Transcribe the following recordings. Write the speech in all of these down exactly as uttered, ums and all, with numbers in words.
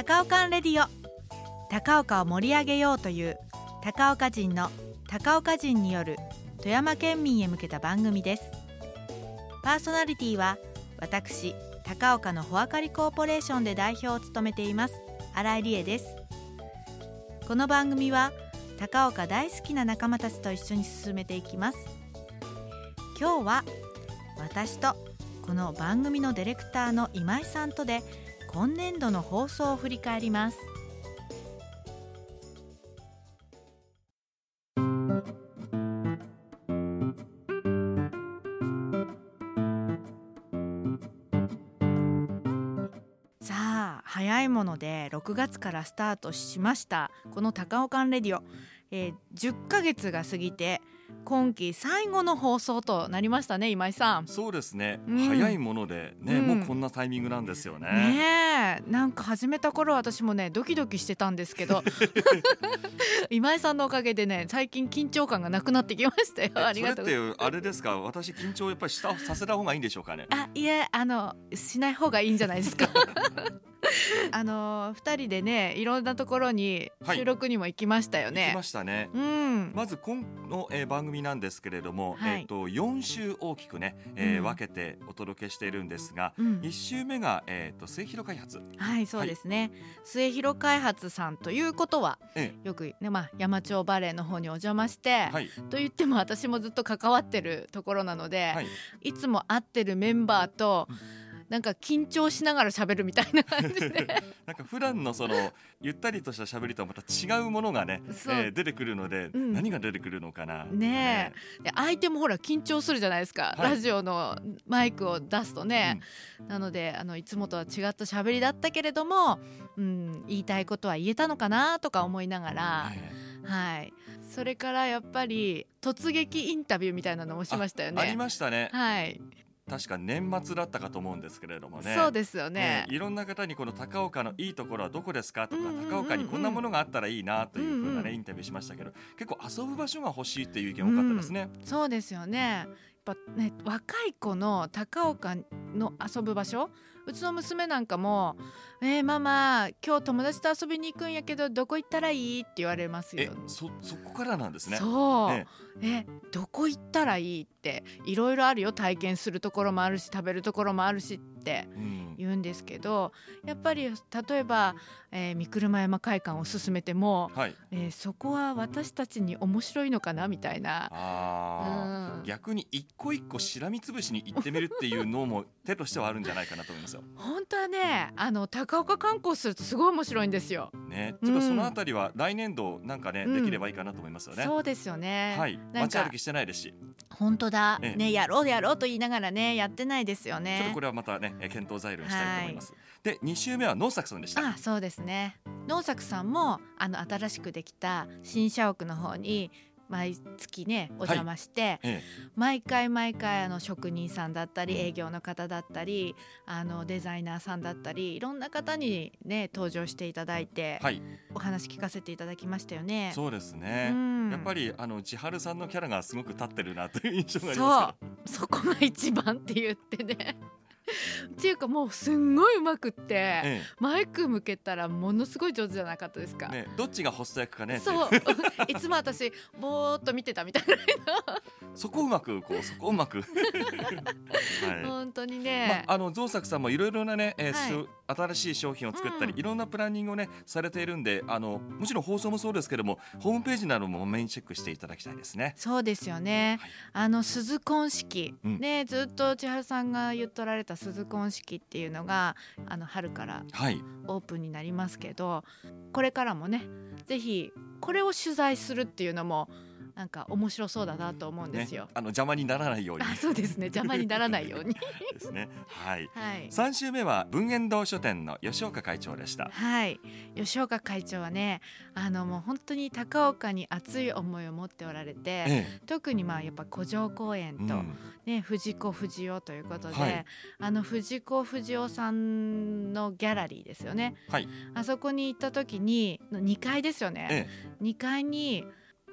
高岡レディオ。高岡を盛り上げようという高岡人の高岡人による富山県民へ向けた番組です。パーソナリティは私高岡のほあかりコーポレーションで代表を務めています新井理恵です。この番組は高岡大好きな仲間たちと一緒に進めていきます。今日は私とこの番組のディレクターの今井さんとで今年度の放送を振り返ります。さあ早いものでろくがつからスタートしましたこの高岡レディオ、えー、じゅっかげつが過ぎて今期最後の放送となりましたね。今井さん。 そうですね、 うん、 早いものでね、うん、もうこんなタイミングなんですよね。 ねえ、なんか始めた頃私もねドキドキしてたんですけど今井さんのおかげでね最近緊張感がなくなってきましたよ。ありがとう。 それってあれですか、私緊張やっぱりしたさせた方がいいんでしょうかね。 あ、いえ、あのしない方がいいんじゃないですかあのふたりでねいろんなところに収録にも行きましたよね、はい、 行きましたね、 うん、 まず今の、えー、番組なんですけれども、 はい、 えー、とよん週大きくね、えーうん、分けてお届けしているんですが、うん、いち週目が、えー、と末広開発。 はい、そうですね、はい、末広開発さんということは、 ええ、 よく、ねまあ、山頂バレーの方にお邪魔して、はい、と言っても私もずっと関わってるところなので、はい、いつも会ってるメンバーと、うん、なんか緊張しながら喋るみたいな感じでなんか普段のそのゆったりとした喋りとはまた違うものがね、えー、出てくるので、うん、何が出てくるのかな、 ねえ、で相手もほら緊張するじゃないですか、はい、ラジオのマイクを出すとね、うん、なのであのいつもとは違った喋りだったけれども、うん、言いたいことは言えたのかなとか思いながら、はいはい、それからやっぱり突撃インタビューみたいなのもしましたよね。 あ, ありましたね、 はい、 確か年末だったかと思うんですけれどもね。 そうですよね、 えー、いろんな方にこの高岡のいいところはどこですかとか、うんうんうんうん、高岡にこんなものがあったらいいなというふうな、ね、うんうん、インタビューしましたけど、結構遊ぶ場所が欲しいっていう意見多かったですね、 うん、そうですよね。やっぱね、若い子の高岡の遊ぶ場所、うちの娘なんかも、えー、ママ今日友達と遊びに行くんやけどどこ行ったらいいって言われますよ。 え そ, そこからなんですね。 そう、ええ、どこ行ったらいいっていろいろあるよ、体験するところもあるし食べるところもあるしって言うんですけど、うん、やっぱり例えば、えー、三車山会館を進めても、はい、えー、そこは私たちに面白いのかなみたいな。 あ、うん、逆に一個一個しらみつぶしに行ってみるっていうのも手としてはあるんじゃないかなと思いますよ。 本当はね、あの高岡観光するとすごい面白いんですよ、 ね、ちょっとそのあたりは来年度なんかね、うん、できればいいかなと思いますよね。 そうですよね、 はい、街歩きしてないですし。本当だ、ええね、やろうやろうと言いながらねやってないですよね。 ちょっとこれはまたね検討材料にしたいと思います、はい、でに週目は農作さんでした。 あ、そうですね、農作さんもあの新しくできた新社屋の方に毎月ねお邪魔して、はい、ええ、毎回毎回あの職人さんだったり営業の方だったりあのデザイナーさんだったりいろんな方にね登場していただいて、はい、お話聞かせていただきましたよね。 そうですね、うん、やっぱりあの千春さんのキャラがすごく立ってるなという印象がありますから。 そう、そこが一番って言ってねっていうかもうすんごいうまくって、ええ、マイク向けたらものすごい上手じゃなかったですか、 ね、どっちがホスト役かね。 そういつも私ぼーっと見てたみたいなそこうまくこうそこうまく、はい、 本当にね、 まあ、あの造作さんもいろいろなね、えーはい、新しい商品を作ったり、うん、いろんなプランニングをねされているんで、あのもちろん放送もそうですけどもホームページなどもメインチェックしていただきたいですね。 そうですよね、はい、あの鈴婚式、うん、ね、ずっと千春さんが言っとられた鈴婚式っていうのがあの春からオープンになりますけど、はい、これからもねぜひこれを取材するっていうのもなんか面白そうだなと思うんですよ、 ね、あの邪魔にならないように。 あ、そうですね、邪魔にならないようにですね、はい、はい、さん週目は文苑堂書店の吉岡会長でした。 はい、吉岡会長はねあのもう本当に高岡に熱い思いを持っておられて、ええ、特にまあやっぱ古城公園と、うんね、藤子不二雄ということで、はい、あの藤子不二雄さんのギャラリーですよね、はい、あそこに行った時ににかいですよね、ええ、にかいに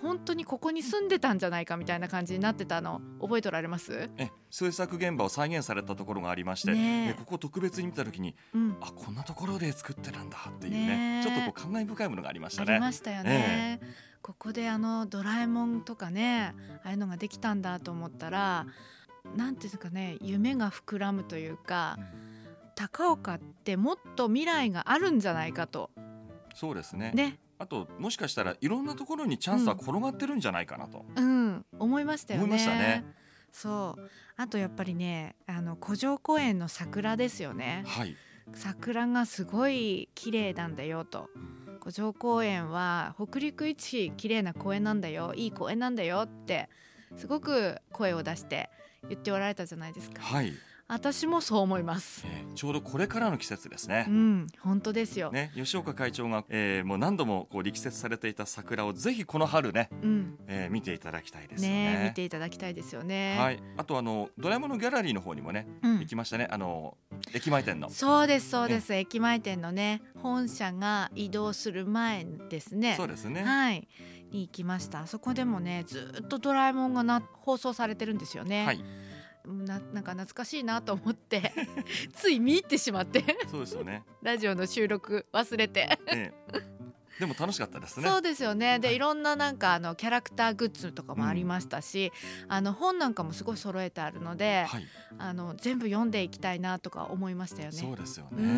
本当にここに住んでたんじゃないかみたいな感じになってたの覚えておられます？ え制作現場を再現されたところがありまして、 ね、 えここを特別に見た時に、うん、あこんなところで作ってたんだっていうね、 ねちょっとこう感慨深いものがありましたね。 ありましたよね、えー、ここであのドラえもんとかねああいうのができたんだと思ったらなんていうかね夢が膨らむというか、うん、高岡ってもっと未来があるんじゃないかと。 そうですね。 ねあともしかしたらいろんなところにチャンスは転がってるんじゃないかなと、 うんうん、思いましたよね。 思いましたね。 そうあとやっぱりねあの古城公園の桜ですよね、 はい、 桜がすごい綺麗なんだよと、うん、古城公園は北陸一綺麗な公園なんだよいい公園なんだよってすごく声を出して言っておられたじゃないですか。 はい、 私もそう思います、 えー、ちょうどこれからの季節ですね。 うん、本当ですよ、 ね、吉岡会長が、えー、もう何度もこう力説されていた桜をぜひこの春ね、うんえー、見ていただきたいですよ ね, ね見ていただきたいですよね。 はい、あとあのドラえもんのギャラリーの方にもね、うん、行きましたね。あの駅前店のそうですそうです、ね、駅前店のね本社が移動する前ですね。 そうですね、 はいに行きました。そこでもねずっとドラえもんがな放送されてるんですよね。はいな, なんか懐かしいなと思ってつい見入ってしまってそうですよねラジオの収録忘れて、ええ、でも楽しかったですね。 そうですよね。で、はい、いろんななんかあのキャラクターグッズとかもありましたし、うん、あの本なんかもすごい揃えてあるので、はい、あの全部読んでいきたいなとか思いましたよね。 そうですよね、うん、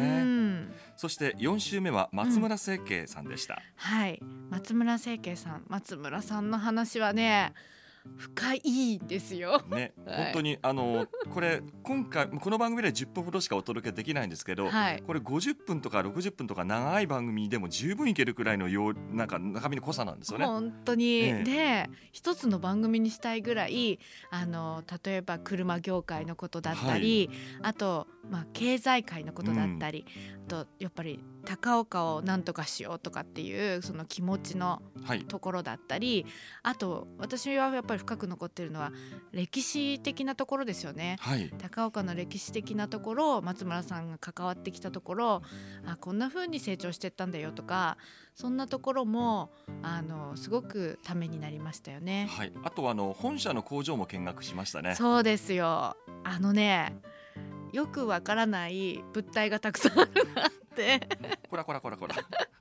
そしてよん週目は松村清慶さんでした、うん、 はい松村清慶さん松村さんの話はね深いですよ、 ねはい、本当にあのこれ今回この番組でじゅっぷんほどしかお届けできないんですけど、はい、これごじゅっぷんとかろくじゅっぷんとか長い番組でも十分いけるくらいのようなんか中身の濃さなんですよね。 本当に、ええ、で一つの番組にしたいぐらいあの例えば車業界のことだったり、はい、あと、まあ、経済界のことだったり、うん、あとやっぱり高岡をなんとかしようとかっていうその気持ちのところだったり、はい、あと私はやっぱり深く残っているのは歴史的なところですよね、はい、高岡の歴史的なところ松村さんが関わってきたところあこんな風に成長していったんだよとかそんなところもあのすごくためになりましたよね、 はい、あとはあの本社の工場も見学しましたね。 そうですよあのねよくわからない物体がたくさんあるなってこらこらこらこら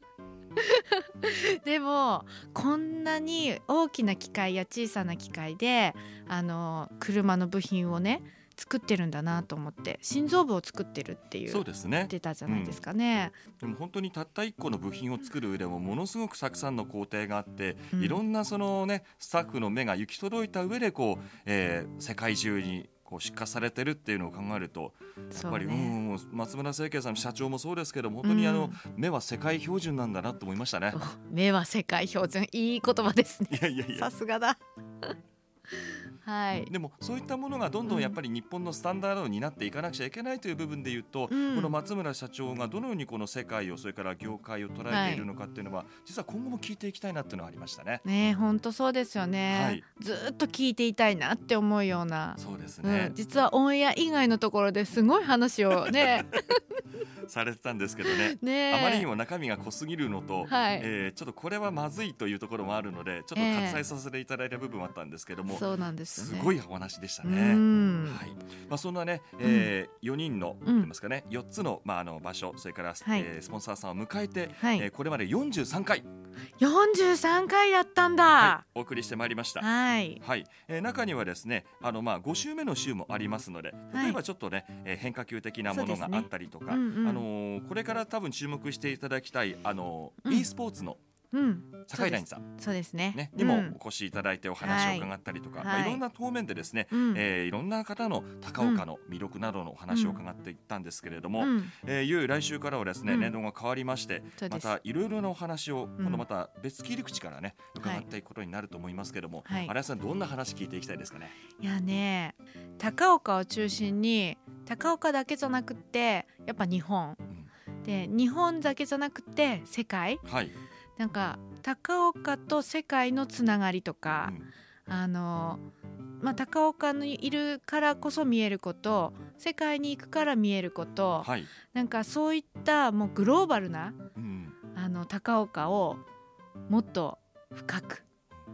でもこんなに大きな機械や小さな機械であの車の部品をね作ってるんだなと思って心臓部を作ってるっていうそうですね言ってたじゃないですかね、 うん、でも本当にたったいっこの部品を作る上でもものすごくたくさんの工程があって、うん、いろんなそのねスタッフの目が行き届いた上でこう、えー、世界中にこう出荷されてるっていうのを考えるとやっぱり、ね、うん松村清慶さん社長もそうですけども本当にあの、うん、目は世界標準なんだなと思いましたね。 目は世界標準いい言葉ですね。 いやいやいやさすがだはい、 でもそういったものがどんどんやっぱり日本のスタンダードになっていかなくちゃいけないという部分でいうと、うん、この松村社長がどのようにこの世界をそれから業界を捉えているのかっていうのは、はい、実は今後も聞いていきたいなっていうのはありましたね。 ね本当そうですよね、はい、ずっと聞いていたいなって思うような。 そうですね、 うん、実はオンエア以外のところですごい話をねされてたんですけど ね, ねあまりにも中身が濃すぎるのと、はいえー、ちょっとこれはまずいというところもあるのでちょっと割愛させていただいた部分もあったんですけども、 えー、そうなんですすごいお話でしたね。はいまあ、そんなね、えー、よにんの、うん、言いますかね、よっつの、まあ、あの場所それから、はいえー、スポンサーさんを迎えて、はいえー、これまでよんじゅうさんかいよんじゅうさんかいだったんだ、 はい、お送りしてまいりました。 はいはいえー、中にはですねあの、まあ、ご週目の週もありますので例えばちょっとね、はいえー、変化球的なものがあったりとか、ねうんうんあのー、これから多分注目していただきたい、あのーうん、e スポーツのうん、坂井谷さんそうですね、 ねにもお越しいただいてお話を伺ったりとか、はいまあ、いろんな方面でですね、はいえー、いろんな方の高岡の魅力などのお話を伺っていったんですけれども、うんえー、いよいよ来週からはですね、うん、年度が変わりましてまたいろいろなお話を、うん、このまた別切り口からね伺っていくことになると思いますけれども、はい、新井さんどんな話聞いていきたいですかね。 いやね高岡を中心に高岡だけじゃなくてやっぱ日本、うん、で日本だけじゃなくて世界、はいなんか高岡と世界のつながりとか、うんあのまあ、高岡にいるからこそ見えること世界に行くから見えること、はい、なんかそういったもうグローバルな、うん、あの高岡をもっと深く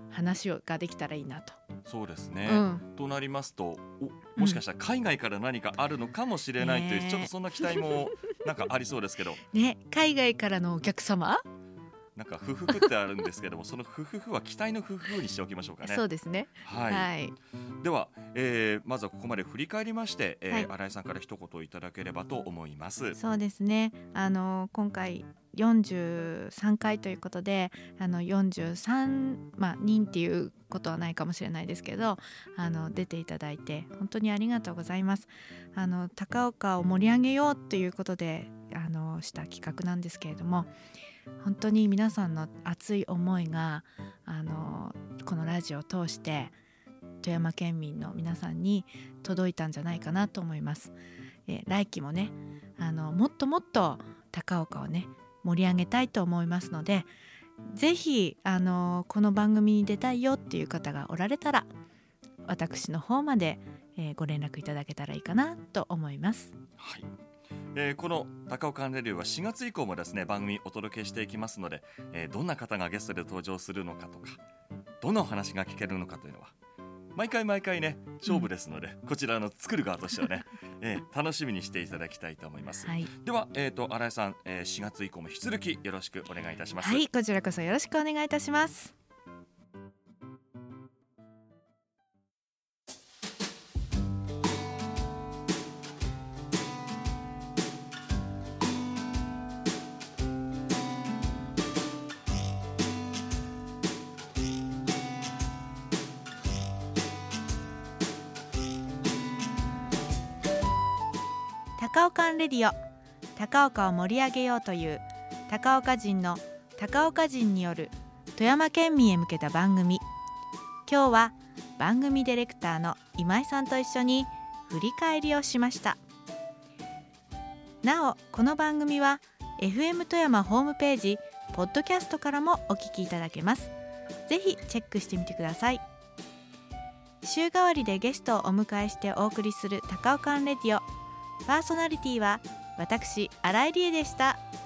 話ができたらいいなと。 そうですね、 うん、 となりますとおもしかしたら海外から何かあるのかもしれないという、うん、ちょっとそんな期待もなんかありそうですけど、 ね、海外からのお客様なんかフフフってあるんですけどもそのフフフは期待のフフフにしておきましょうかね。 そうですね、 はいはい、では、えー、まずはここまで振り返りまして、えーはい、新井さんから一言いただければと思います。 そうですね、あの今回よんじゅうさんかいということであのよんじゅうさん、まあ、人っていうことはないかもしれないですけどあの出ていただいて本当にありがとうございます。あの高岡を盛り上げようということであのした企画なんですけれども、本当に皆さんの熱い思いがあのこのラジオを通して富山県民の皆さんに届いたんじゃないかなと思います。え来期もねあのもっともっと高岡をね盛り上げたいと思いますので、ぜひあのこの番組に出たいよっていう方がおられたら私の方まで、えー、ご連絡いただけたらいいかなと思います。 はい、えー、この高岡レディオはしがつ以降もですね番組お届けしていきますので、えー、どんな方がゲストで登場するのかとかどんなお話が聞けるのかというのは毎回毎回ね勝負ですので、うん、こちらの作る側としてはね、えー、楽しみにしていただきたいと思います、はい、では、えーと、新井さん、えー、しがつ以降も引き続きよろしくお願いいたします。 はい、こちらこそよろしくお願いいたします。高岡レディオ、高岡を盛り上げようという高岡人の高岡人による富山県民へ向けた番組。今日は番組ディレクターの今井さんと一緒に振り返りをしました。なおこの番組は エフエム 富山ホームページポッドキャストからもお聞きいただけます。ぜひチェックしてみてください。週替わりでゲストをお迎えしてお送りする高岡レディオ、パーソナリティは私新井理恵でした。